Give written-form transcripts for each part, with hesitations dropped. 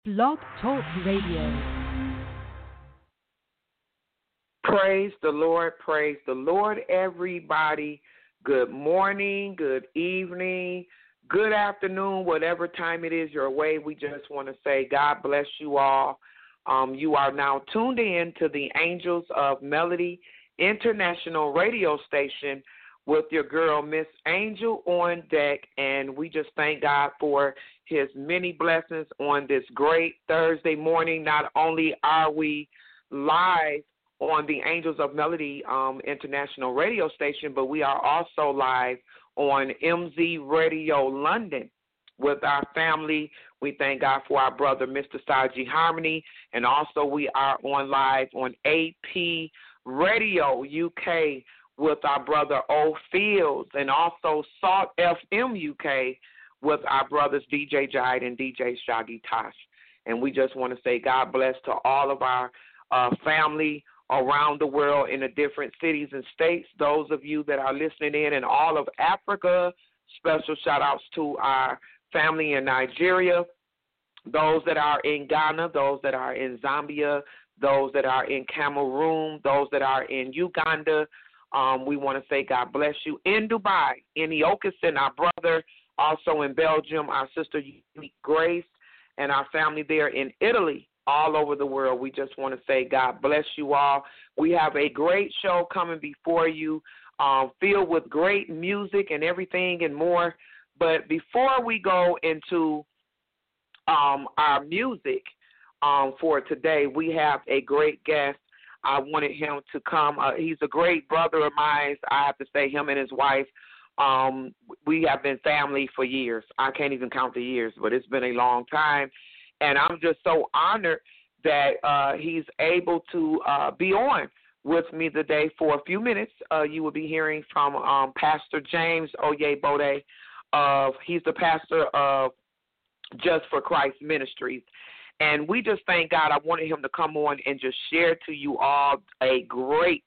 Blog Talk Radio. Praise the Lord, everybody. Good morning, good evening, good afternoon, whatever time it is your way. We just want to say God bless you all. You are now tuned in to the Angels of Melody International radio station with your girl, Miss Angel, on deck, and we just thank God for his many blessings on this great Thursday morning. Not only are we live on the Angels of Melody International radio station, but we are also live on MZ Radio London with our family. We thank God for our brother, Mr. Saji Harmony, and also we are on live on AP Radio UK with our brother O Fields, and also Salt FM UK with our brothers DJ Jide and DJ Shaggy Tosh. And we just want to say God bless to all of our family around the world in the different cities and states. Those of you that are listening in all of Africa, special shout-outs to our family in Nigeria, those that are in Ghana, those that are in Zambia, those that are in Cameroon, those that are in Uganda. We want to say God bless you. In Dubai, in Iokisan, our brother, also in Belgium, our sister Unique Grace, and our family there in Italy, all over the world. We just want to say God bless you all. We have a great show coming before you, filled with great music and everything and more. But before we go into our music for today, we have a great guest. I wanted him to come. He's a great brother of mine. I have to say, him and his wife, we have been family for years. I can't even count the years, but it's been a long time. And I'm just so honored that he's able to be on with me today for a few minutes. You will be hearing from Pastor James Oyebode. He's the pastor of Just for Christ Ministries. And we just thank God. I wanted him to come on and just share to you all a great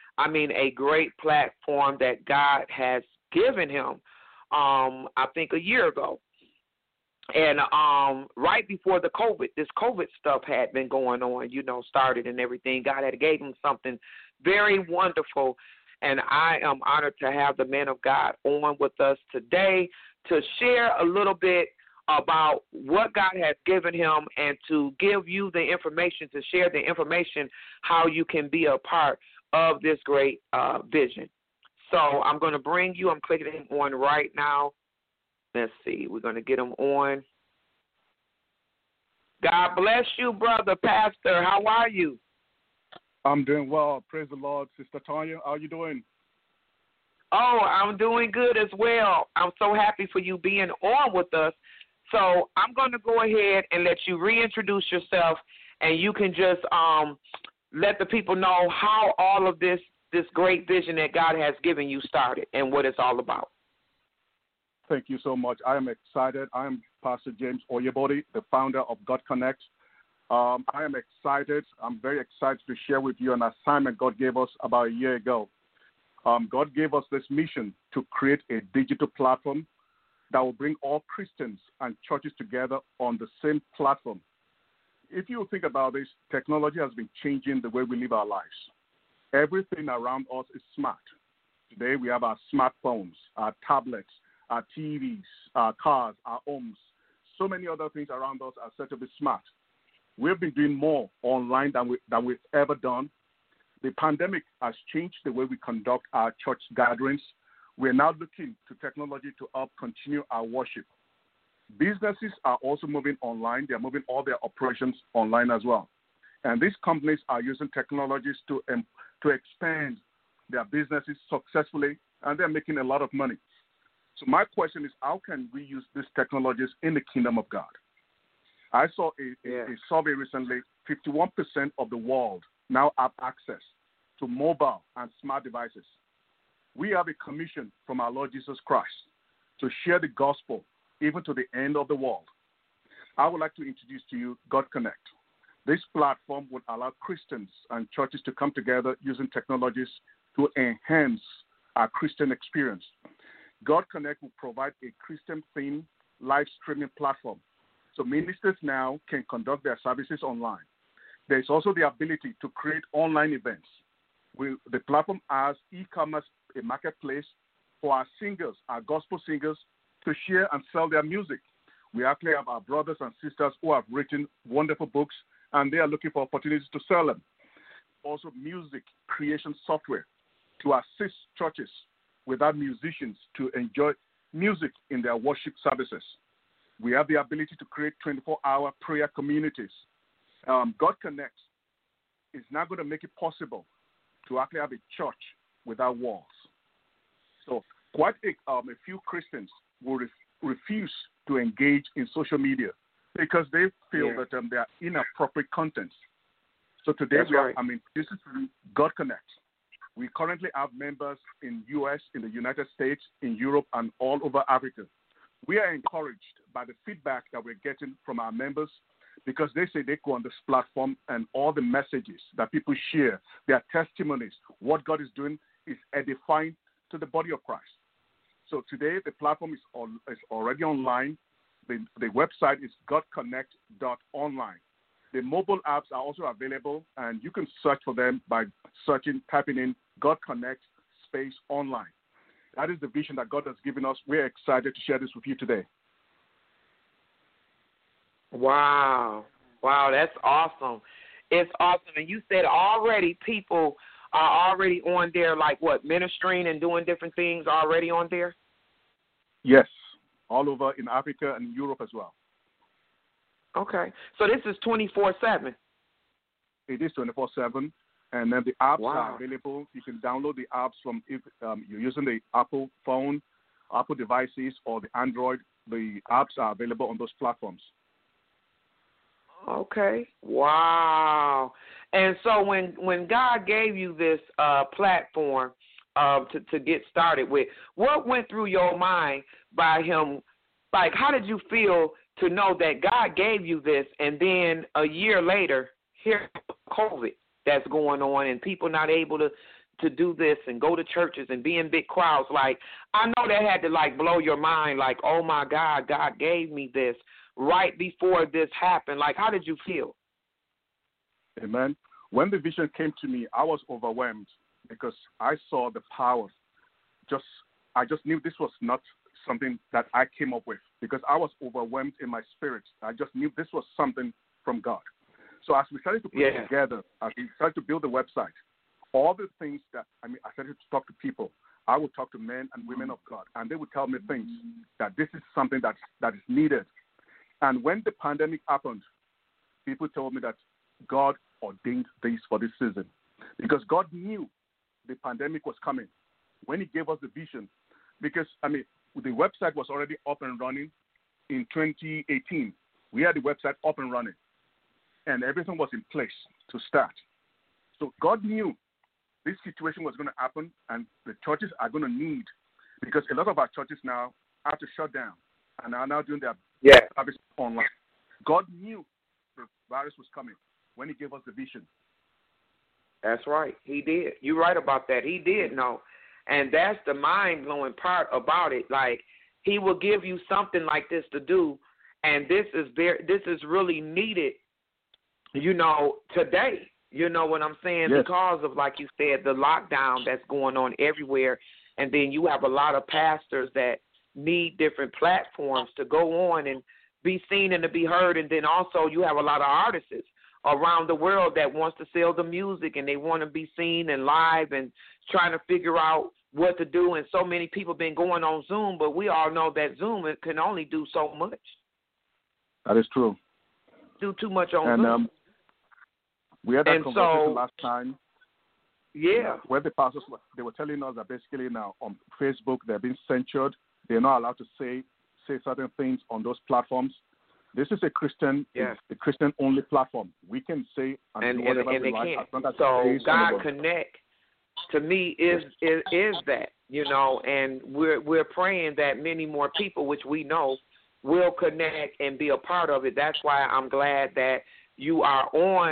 platform that God has given him, I think a year ago. And right before this COVID stuff had been going on, started and everything, God had gave him something very wonderful. And I am honored to have the man of God on with us today to share a little bit about what God has given him and to give you the information, to share the information, how you can be a part of this great vision. So I'm going to I'm clicking him on right now. Let's see. We're going to get him on. God bless you, brother pastor. How are you? I'm doing well. Praise the Lord. Sister Tanya, how are you doing? Oh, I'm doing good as well. I'm so happy for you being on with us. So I'm going to go ahead and let you reintroduce yourself, and you can just let the people know how all of this great vision that God has given you started and what it's all about. Thank you so much. I am excited. I am Pastor James Oyebode, the founder of God Connect. I am excited. I'm very excited to share with you an assignment God gave us about a year ago. God gave us this mission to create a digital platform that will bring all Christians and churches together on the same platform. If you think about this, technology has been changing the way we live our lives. Everything around us is smart. Today we have our smartphones, our tablets, our TVs, our cars, our homes. So many other things around us are said to be smart. We've been doing more online than we've ever done. The pandemic has changed the way we conduct our church gatherings. We're now looking to technology to help continue our worship. Businesses are also moving online. They're moving all their operations online as well. And these companies are using technologies to expand their businesses successfully, and they're making a lot of money. So my question is, how can we use these technologies in the kingdom of God? I saw a survey recently. 51% of the world now have access to mobile and smart devices. We have a commission from our Lord Jesus Christ to share the gospel even to the end of the world. I would like to introduce to you God Connect. This platform would allow Christians and churches to come together using technologies to enhance our Christian experience. God Connect will provide a Christian-themed live streaming platform So ministers now can conduct their services online. There's also the ability to create online events. The platform has e-commerce, a marketplace for our singers, our gospel singers, to share and sell their music. We actually have our brothers and sisters who have written wonderful books, and they are looking for opportunities to sell them. Also, music creation software to assist churches without musicians to enjoy music in their worship services. We have the ability to create 24-hour prayer communities. God Connect is now going to make it possible to actually have a church without walls. So quite a few Christians will refuse to engage in social media because they feel that they are inappropriate content. So today this is God Connect. We currently have members in U.S., in the United States, in Europe, and all over Africa. We are encouraged by the feedback that we're getting from our members because they say they go on this platform and all the messages that people share, their testimonies, what God is doing is edifying to the body of Christ. So today the platform is already online. The website is godconnect.online. The mobile apps are also available, and you can search for them by typing in God Connect space online. That is the vision that God has given us. We're excited to share this with you today. Wow, that's awesome. It's awesome. And you said already people are already on there, like what, ministering and doing different things already on there? Yes, all over in Africa and Europe as well. Okay. So this is 24/7. It is 24/7. And then the apps are available. You can download the apps from if you're using the Apple phone, Apple devices, or the Android. The apps are available on those platforms. Okay. Wow. And so when God gave you this platform to get started with, what went through your mind by him? Like, how did you feel to know that God gave you this, and then a year later, here's COVID that's going on, and people not able to do this and go to churches and be in big crowds? Like, I know that had to, like, blow your mind, like, oh, my God, God gave me this right before this happened. Like, how did you feel? Amen. When the vision came to me, I was overwhelmed because I saw the power. I just knew this was not something that I came up with because I was overwhelmed in my spirit. I just knew this was something from God. So as we started to put it together, as we started to build the website, all the things that, I started to talk to people. I would talk to men and women of God, and they would tell me things that this is something that is needed. And when the pandemic happened, people told me that God ordained this for this season because God knew the pandemic was coming when he gave us the vision. Because, the website was already up and running in 2018. We had the website up and running, and everything was in place to start. So God knew this situation was going to happen, and the churches are going to need, because a lot of our churches now have to shut down and are now doing their service online. God knew the virus was coming when he gave us the vision. That's right. He did. You're right about that. He did know. And that's the mind-blowing part about it. Like, he will give you something like this to do, and this is really needed, today. You know what I'm saying? Yes. Because of, like you said, the lockdown that's going on everywhere, and then you have a lot of pastors that need different platforms to go on and be seen and to be heard, and then also you have a lot of artists around the world that wants to sell the music, and they want to be seen and live and trying to figure out what to do. And so many people been going on Zoom, but we all know that Zoom can only do so much. That is true. Do too much on Zoom. We had that conversation last time. Yeah. Where the pastors, they were telling us that basically now on Facebook they're being censored. They're not allowed to say certain things on those platforms. This is a Christian, a Christian-only platform. We can say and do whatever we like. So God Connect, to me, is that, and we're praying that many more people, which we know, will connect and be a part of it. That's why I'm glad that you are on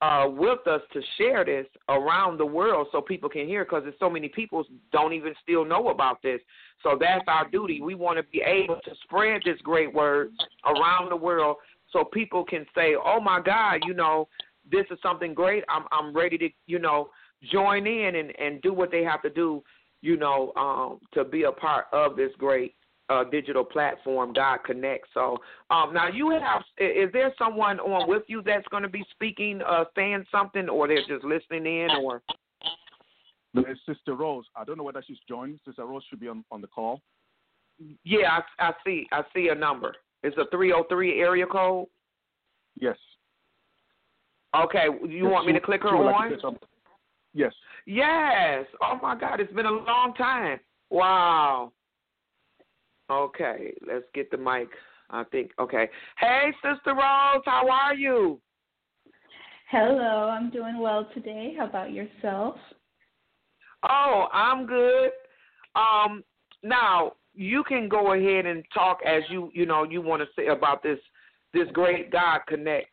with us to share this around the world so people can hear, because there's so many people don't even still know about this. So that's our duty. We want to be able to spread this great word around the world so people can say, oh, my God, this is something great. I'm ready to, join in and do what they have to do, to be a part of this great digital platform, God Connect. So now is there someone on with you that's going to be speaking, saying something, or they're just listening in, or? There's Sister Rose. I don't know whether she's joined. Sister Rose should be on the call. Yeah, I see a number. It's a 303 area code? Yes. Okay, you want me to click her on? Yes. Yes. Oh, my God, it's been a long time. Wow. Okay, let's get the mic, I think. Okay. Hey, Sister Rose, how are you? Hello, I'm doing well today. How about yourself? Oh, I'm good. Now, you can go ahead and talk as you want to say about this great God Connect.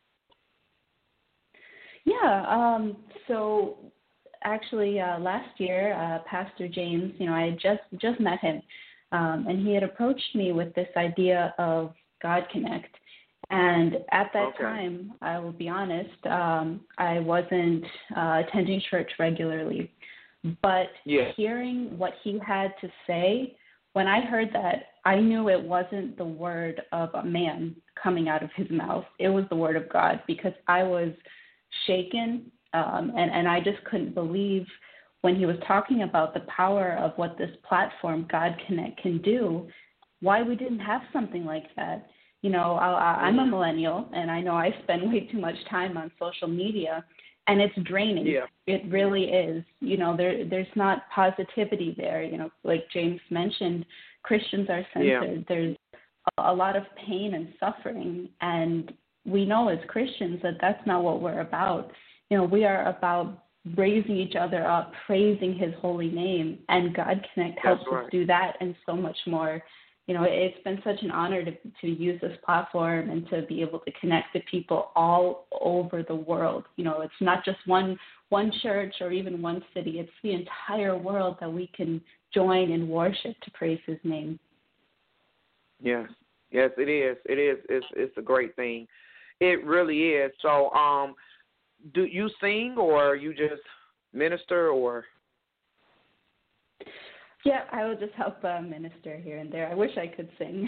Yeah, so actually last year, Pastor James, I had just met him. And he had approached me with this idea of God Connect. And at that time, I will be honest, I wasn't attending church regularly. But hearing what he had to say, when I heard that, I knew it wasn't the word of a man coming out of his mouth. It was the word of God, because I was shaken, and I just couldn't believe when he was talking about the power of what this platform, God Connect, can do, why we didn't have something like that. I'm a millennial, and I know I spend way too much time on social media, and it's draining. Yeah. It really is. There's not positivity there. Like James mentioned, Christians are censored. Yeah. There's a lot of pain and suffering, and we know as Christians that that's not what we're about. We are about raising each other up, praising his holy name, and God Connect helps us do that and so much more. It's been such an honor to use this platform and to be able to connect with people all over the world. It's not just one church or even one city. It's the entire world that we can join and worship to praise his name. Yes, it is. It is. It's a great thing. It really is. So, do you sing, or you just minister, or? Yeah, I will just help minister here and there. I wish I could sing.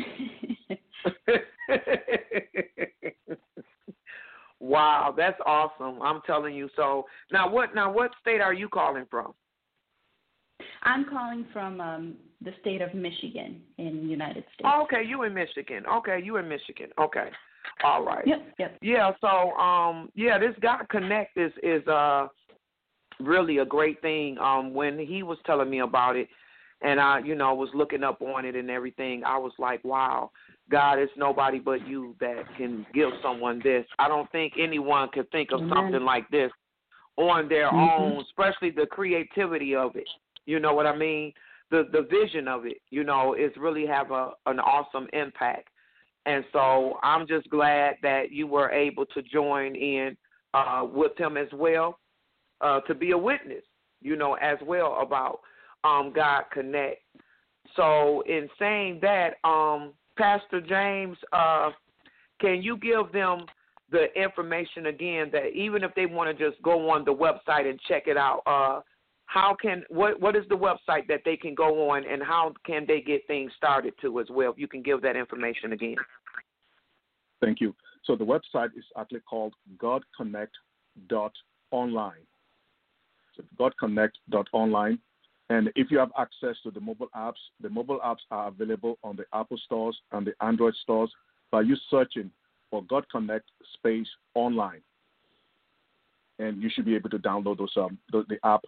Wow, that's awesome. I'm telling you. So now what state are you calling from? I'm calling from the state of Michigan in the United States. Oh, okay, you in Michigan. Okay. All right. Yep. Yeah, so this God Connect is really a great thing. When he was telling me about it, and I, was looking up on it and everything, I was like, wow, God, it's nobody but you that can give someone this. I don't think anyone could think of something like this on their own, especially the creativity of it. You know what I mean? The vision of it, is really have an awesome impact. And so I'm just glad that you were able to join in with him as well, to be a witness, as well about God Connect. So in saying that, Pastor James, can you give them the information again, that even if they want to just go on the website and check it out, what is the website that they can go on, and how can they get things started too as well? If you can give that information again. Thank you. So the website is actually called godconnect.online. So godconnect.online. And if you have access to the mobile apps are available on the Apple stores and the Android stores by you searching for God Connect space online. And you should be able to download the app.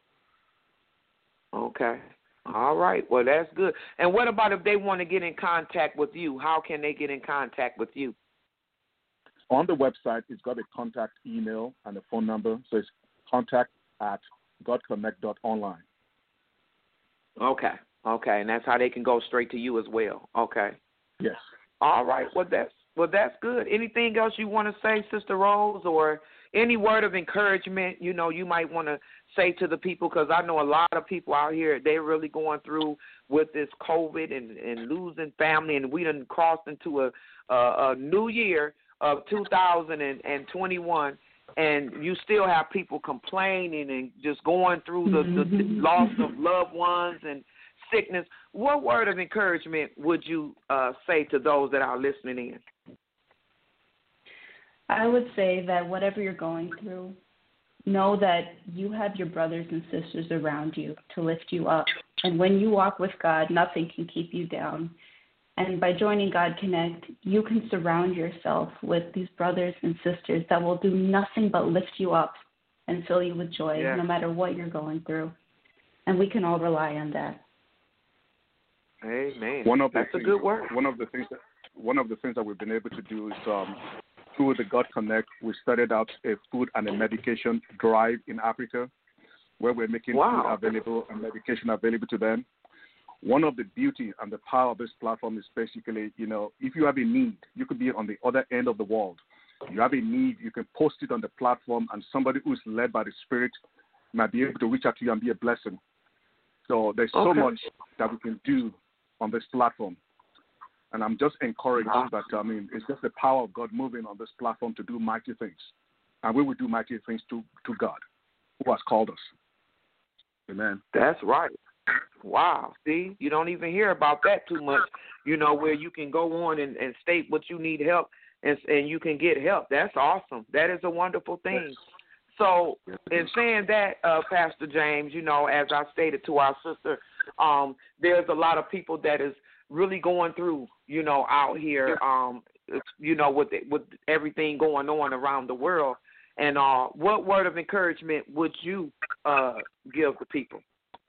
Okay. All right. Well, that's good. And what about if they want to get in contact with you? How can they get in contact with you? On the website, it's got a contact email and a phone number. So it's contact@godconnect.online. Okay. And that's how they can go straight to you as well. Okay. Yes. All right. Well, Well, that's good. Anything else you want to say, Sister Rose, or any word of encouragement, you might want to say to the people? Because I know a lot of people out here, they're really going through with this COVID and losing family, and we done crossed into a new year of 2021, and you still have people complaining and just going through the loss of loved ones and sickness. What word of encouragement would you say to those that are listening in? I would say that whatever you're going through, know that you have your brothers and sisters around you to lift you up. And when you walk with God, nothing can keep you down. And by joining God Connect, you can surround yourself with these brothers and sisters that will do nothing but lift you up and fill you with joy, no matter what you're going through. And we can all rely on that. Amen. That's a good word. One of the things that we've been able to do is through the God Connect, we started out a food and a medication drive in Africa, where we're making food available and medication available to them. One of the beauty and the power of this platform is basically, if you have a need, you could be on the other end of the world. You have a need, you can post it on the platform, and somebody who's led by the Spirit might be able to reach out to you and be a blessing. So there's so much that we can do on this platform. And I'm just encouraged that, it's just the power of God moving on this platform to do mighty things. And we will do mighty things to God, who has called us. Amen. That's right. Wow. See, you don't even hear about that too much, where you can go on and state what you need help and you can get help. That's awesome. That is a wonderful thing. Yes. So in saying that, Pastor James, as I stated to our sister, there's a lot of people that is really going through, out here, with everything going on around the world. And what word of encouragement would you give the people?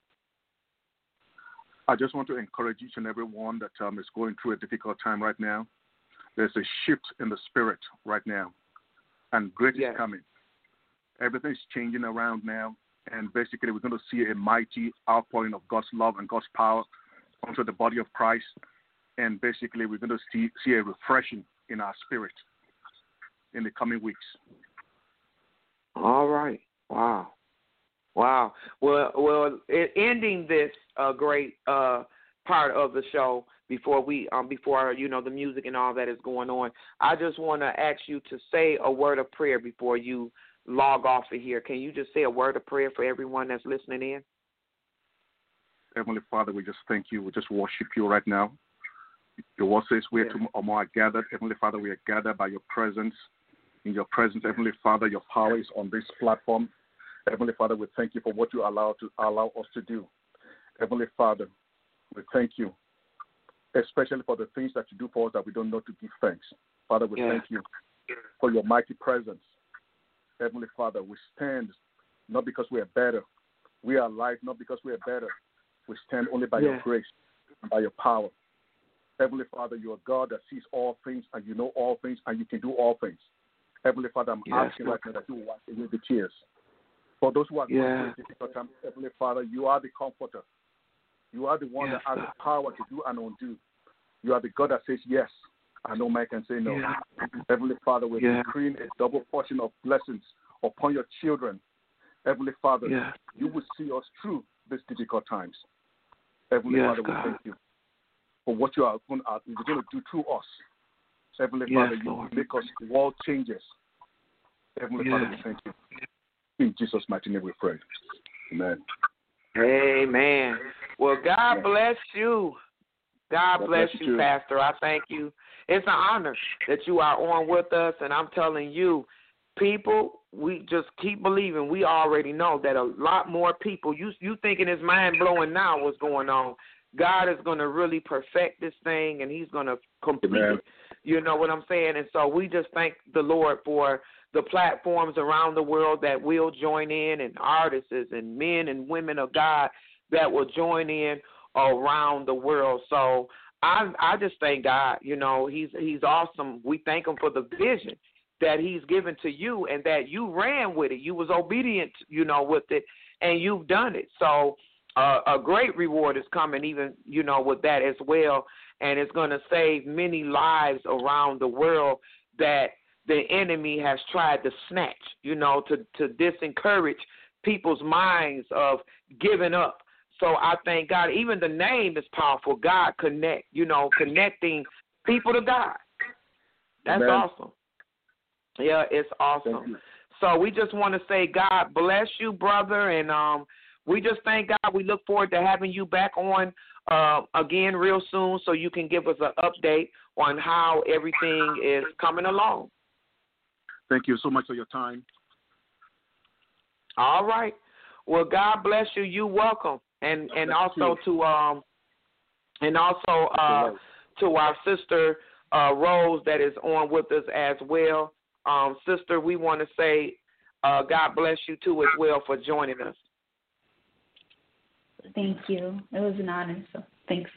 I just want to encourage each and every one that is going through a difficult time right now. There's a shift in the spirit right now, and great is coming. Everything's changing around now, and basically we're going to see a mighty outpouring of God's love and God's power onto the body of Christ, and basically we're going to see a refreshing in our spirit in the coming weeks. All right. Wow. Well, ending this great part of the show before the music and all that is going on, I just want to ask you to say a word of prayer before you log off of here. Can you just say a word of prayer for everyone that's listening in? Heavenly Father, we just thank you. We just worship you right now. Your word says where two or more are gathered. Heavenly Father, we are gathered by your presence. In your presence, Heavenly Father, your power is on this platform. Heavenly Father, we thank you for what you allow us to do. Heavenly Father, we thank you, especially for the things that you do for us that we don't know to give thanks. Father, we thank you for your mighty presence. Heavenly Father, we stand not because we are better. We are alive not because we are better. We stand only by your grace and by your power. Heavenly Father, you are God that sees all things, and you know all things, and you can do all things. Heavenly Father, I'm asking right now that you wipe away the tears. For those who are going through a difficult time, Heavenly Father, you are the comforter. You are the one that has the power to do and undo. You are the God that says yes, and no man can say no. Heavenly Father, we're decreeing a double portion of blessings upon your children. Heavenly Father, you will see us through these difficult times. Heavenly Father, we thank you for what you are going to do through us. Heavenly Father, you will make us world changers. Heavenly Father, we thank you. In Jesus' mighty name we pray. Amen. Amen. Well, God bless you. God bless you, Pastor. I thank you. It's an honor that you are on with us, and I'm telling you, people, we just keep believing. We already know that a lot more people, you thinking it's mind-blowing now what's going on. God is going to really perfect this thing, and he's going to complete it. You know what I'm saying? And so we just thank the Lord for the platforms around the world that will join in, and artists and men and women of God that will join in around the world. So I just thank God. You know, he's awesome. We thank him for the vision that he's given to you and that you ran with it. You was obedient, you know, with it, and you've done it. So a great reward is coming even, you know, with that as well. and it's going to save many lives around the world that the enemy has tried to snatch, to disencourage people's minds of giving up. So I thank God. Even the name is powerful. God Connect, connecting people to God. That's awesome. Yeah, it's awesome. So we just want to say God bless you, brother, and we just thank God. We look forward to having you back on again real soon so you can give us an update on how everything is coming along. Thank you so much for your time. All right. Well, God bless you. You're welcome. And also to our sister Rose that is on with us as well. Sister, we want to say God bless you too as well for joining us. Thank you. It was an honor. So thanks.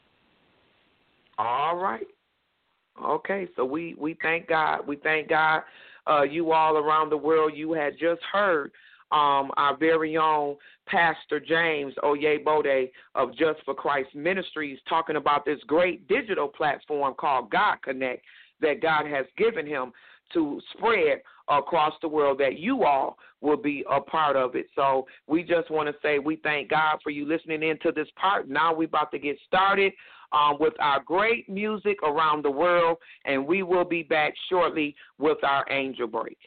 All right. Okay. So we thank God. We thank God. You all around the world. You had just heard our very own Pastor James Oyebode of Just for Christ Ministries talking about this great digital platform called God Connect that God has given him to spread across the world, that you all will be a part of it. So we just want to say we thank God for you listening into this part. Now we're about to get started with our great music around the world, and we will be back shortly with our Angel Break.